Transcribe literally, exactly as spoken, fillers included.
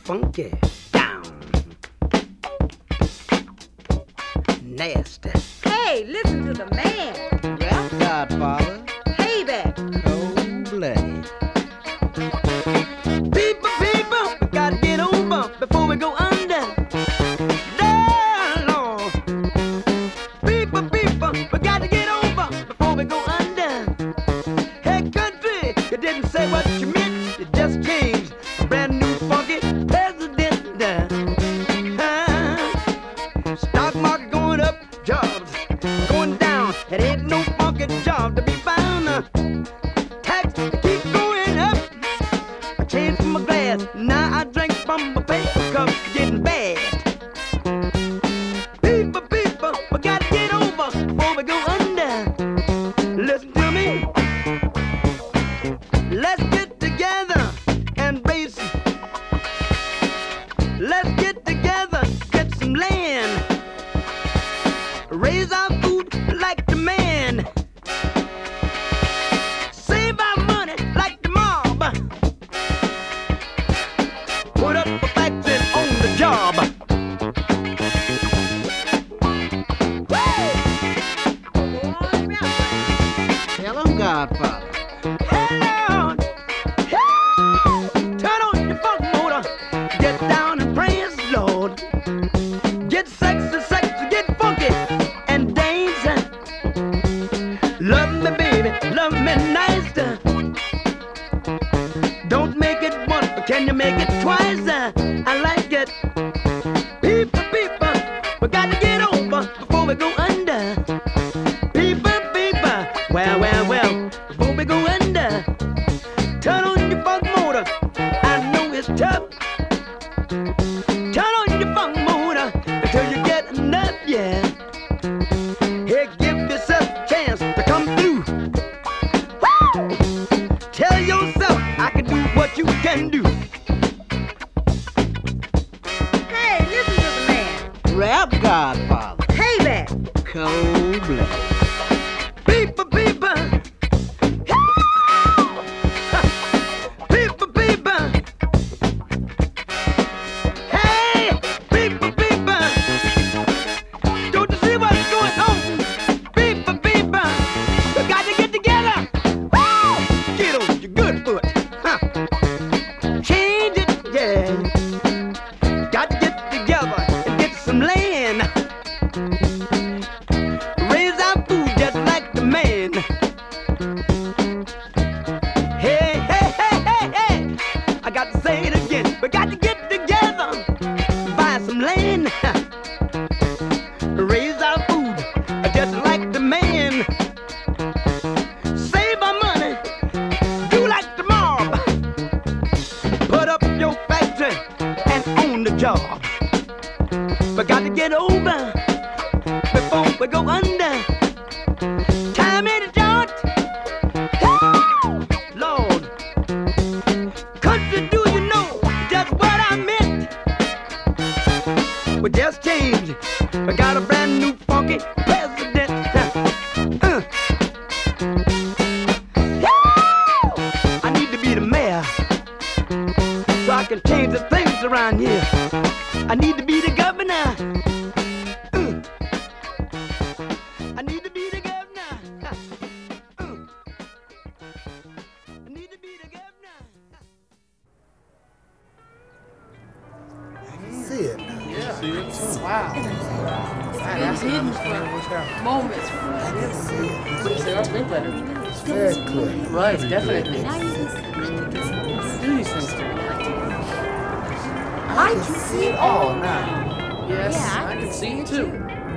funky, down, nasty. Hey, listen to the man. Rap Godfather. Payback. Cold-blooded. People, people, we gotta get over before we go under. Down, Lord. People, people, we gotta get over before we go under. Hey, country, you didn't say what you meant, you just changed. A brand new funky president. Uh, stock market going up, jobs going down. It ain't no funky job to be found. Uh, tax keep going up. I changed from my glass, now I drink from my paper cup, getting bad. People, people, we gotta get over before we go under. Listen to me. Let's get together and raise. Let's get together, get some land. Raise our food like the man. Save our money like the mob. Put up a factory on the job. Hello, Godfather. Hello. Hey! Turn on your funk motor. Get down and praise the Lord. Get sexy, sexy, get funky and dance. Love me, baby, love me nice. Don't make it once, but can you make it twice? I like it. People, people, we got to get over before we go under. People, people, well, well, well, before we go under. Turn on your funk motor. I know it's tough. Turn on your funk motor until you get enough, yeah. Hey, give yourself a chance to come through. Woo! Tell yourself I can do what you can do. Hey, listen to the man. Rap Godfather. Payback. Cold-blooded. People, people. People, people. Hey, people, people. Don't you see what's going on? People, people. We got to get together. Woo! Get on your good foot. Huh. Change it, yeah. Got to get together and get some land. Raise our food just like the man. Hey, hey, hey, hey, hey. I got to say it again. We got to get together, buy some land. Raise our food just like the man. Save our money, do like the mob. Put up your factory and own the job. We got to get over before we go under. Time in the joint. Lord, country, do you know just what I meant? We just changed. We got a brand new funky president. Uh. I need to be the mayor so I can change the things around here. I need to be the governor. Uh. I need to be the governor. Uh. I need to be the governor. See it now. Yeah. See it too. Wow. It's hidden for moments. I can see it. Please say our big letter. It's very clear. Right, definitely. Now you Do these things to I can see it all now. Yes, Yeah, I I can can see it too.